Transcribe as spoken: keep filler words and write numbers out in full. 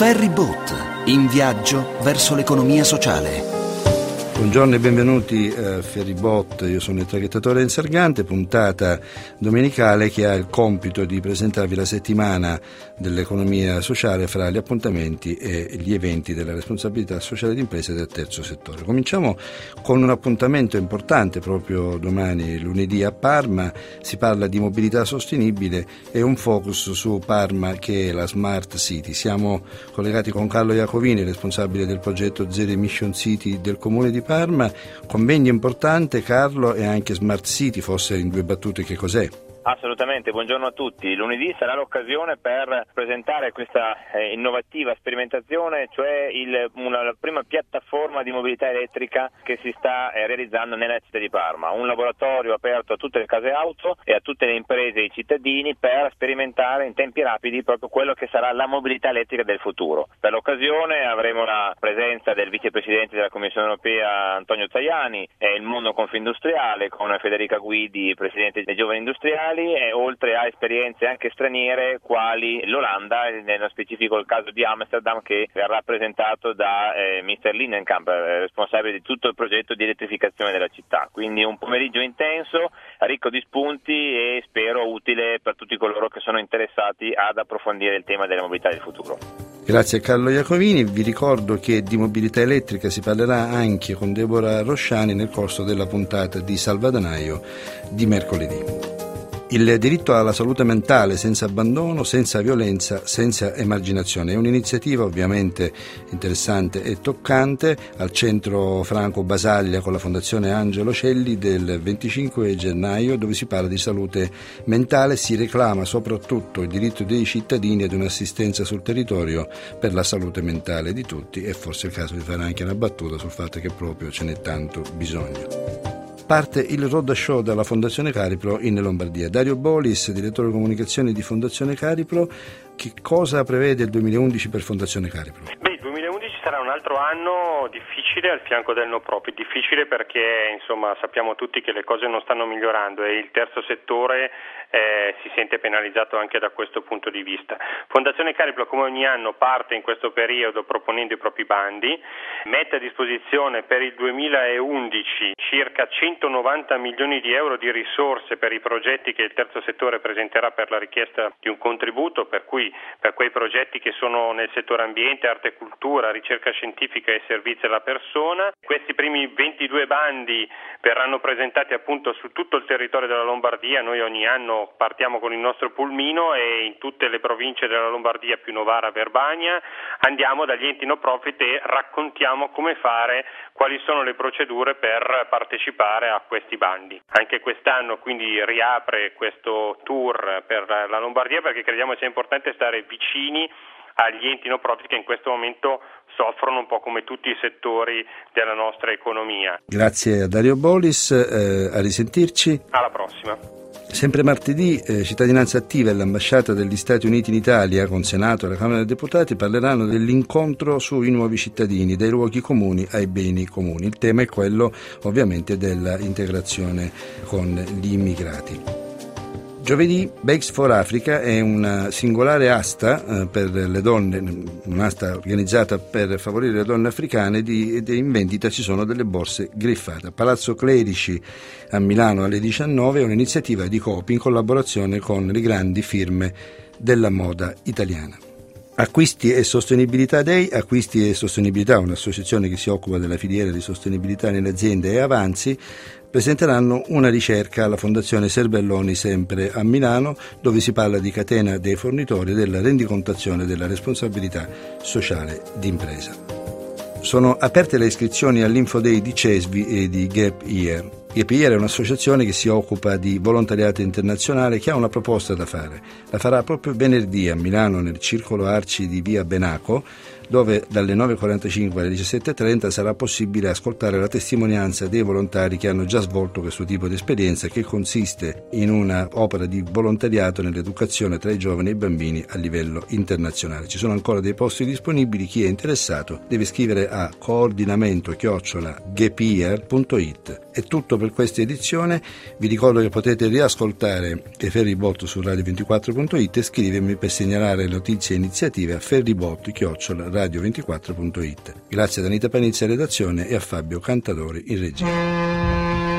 Ferryboat, in viaggio verso l'economia sociale. Buongiorno e benvenuti a Ferryboat, io sono il traghettatore Ensargante, puntata domenicale che ha il compito di presentarvi la settimana dell'economia sociale fra gli appuntamenti e gli eventi della responsabilità sociale d'impresa del terzo settore. Cominciamo con un appuntamento importante proprio domani, lunedì a Parma, si parla di mobilità sostenibile e un focus su Parma che è la Smart City. Siamo collegati con Carlo Iacovini, responsabile del progetto Zero Emission City del Comune di Parma. Parma, convegno importante, Carlo, e anche Smart City, forse in due battute che cos'è? Assolutamente, buongiorno a tutti. Lunedì sarà l'occasione per presentare questa eh, innovativa sperimentazione, cioè il, una, la prima piattaforma di mobilità elettrica che si sta eh, realizzando nella città di Parma. Un laboratorio aperto a tutte le case auto e a tutte le imprese e i cittadini per sperimentare in tempi rapidi proprio quello che sarà la mobilità elettrica del futuro. Per l'occasione avremo la presenza del vicepresidente della Commissione Europea Antonio Tajani e il mondo confindustriale con Federica Guidi, presidente dei Giovani Industriali, e oltre a esperienze anche straniere quali l'Olanda, nello specifico il caso di Amsterdam che verrà presentato da eh, mister Lindenkamp, eh, responsabile di tutto il progetto di elettrificazione della città. Quindi un pomeriggio intenso, ricco di spunti e spero utile per tutti coloro che sono interessati ad approfondire il tema della mobilità del futuro. Grazie a Carlo Iacovini, vi ricordo che di mobilità elettrica si parlerà anche con Deborah Rosciani nel corso della puntata di Salvadanaio di mercoledì. Il diritto alla salute mentale senza abbandono, senza violenza, senza emarginazione. È un'iniziativa ovviamente interessante e toccante al Centro Franco Basaglia con la Fondazione Angelo Celli del venticinque gennaio, dove si parla di salute mentale. Si reclama soprattutto il diritto dei cittadini ad un'assistenza sul territorio per la salute mentale di tutti, e forse è il caso di fare anche una battuta sul fatto che proprio ce n'è tanto bisogno. Parte il Road Show dalla Fondazione Cariplo in Lombardia. Dario Bolis, direttore comunicazione di Fondazione Cariplo, che cosa prevede il duemilaundici per Fondazione Cariplo? Beh, il duemilaundici sarà un altro anno difficile al fianco del no profit, difficile perché insomma sappiamo tutti che le cose non stanno migliorando e il terzo settore eh, si sente penalizzato anche da questo punto di vista. Fondazione Cariplo, come ogni anno, parte in questo periodo proponendo i propri bandi, mette a disposizione per il duemilaundici circa centonovanta milioni di euro di risorse per i progetti che il terzo settore presenterà per la richiesta di un contributo, per cui per quei progetti che sono nel settore ambiente, arte e cultura, ricerca scientifica e servizi alla persona. Questi primi ventidue bandi verranno presentati appunto su tutto il territorio della Lombardia. Noi ogni anno partiamo con il nostro pulmino e in tutte le province della Lombardia più Novara, Verbania, andiamo dagli enti no profit e raccontiamo come fare, quali sono le procedure per partecipare a questi bandi. Anche quest'anno quindi riapre questo tour per la Lombardia perché crediamo sia importante stare vicini agli enti no profit che in questo momento soffrono un po' come tutti i settori della nostra economia. Grazie a Dario Bolis, eh, a risentirci. Alla prossima. Sempre martedì, eh, Cittadinanza Attiva e l'Ambasciata degli Stati Uniti in Italia con Senato e la Camera dei Deputati parleranno dell'incontro sui nuovi cittadini, dai luoghi comuni ai beni comuni. Il tema è quello ovviamente dell'integrazione con gli immigrati. Giovedì Bakes for Africa è una singolare asta eh, per le donne, un'asta organizzata per favorire le donne africane, di, ed in vendita ci sono delle borse griffate. A Palazzo Clerici a Milano alle diciannove è un'iniziativa di Coop in collaborazione con le grandi firme della moda italiana. Acquisti e Sostenibilità Day, Acquisti e Sostenibilità, un'associazione che si occupa della filiera di sostenibilità nelle aziende, e Avanzi presenteranno una ricerca alla Fondazione Serbelloni sempre a Milano, dove si parla di catena dei fornitori e della rendicontazione della responsabilità sociale d'impresa. Sono aperte le iscrizioni all'Info Day di Cesvi e di Gap Year. Gap Year è un'associazione che si occupa di volontariato internazionale, che ha una proposta da fare. La farà proprio venerdì a Milano nel Circolo Arci di via Benaco, dove dalle nove e quarantacinque alle diciassette e trenta sarà possibile ascoltare la testimonianza dei volontari che hanno già svolto questo tipo di esperienza, che consiste in una opera di volontariato nell'educazione tra i giovani e i bambini a livello internazionale. Ci sono ancora dei posti disponibili, chi è interessato deve scrivere a coordinamento chiocciola gapyear punto it. È tutto per questa edizione. Vi ricordo che potete riascoltare Ferribot su radio ventiquattro punto it e scrivermi per segnalare notizie e iniziative a ferribot chiocciola radio ventiquattro punto it. Grazie ad Anita Panizza in redazione e a Fabio Cantadori in regia.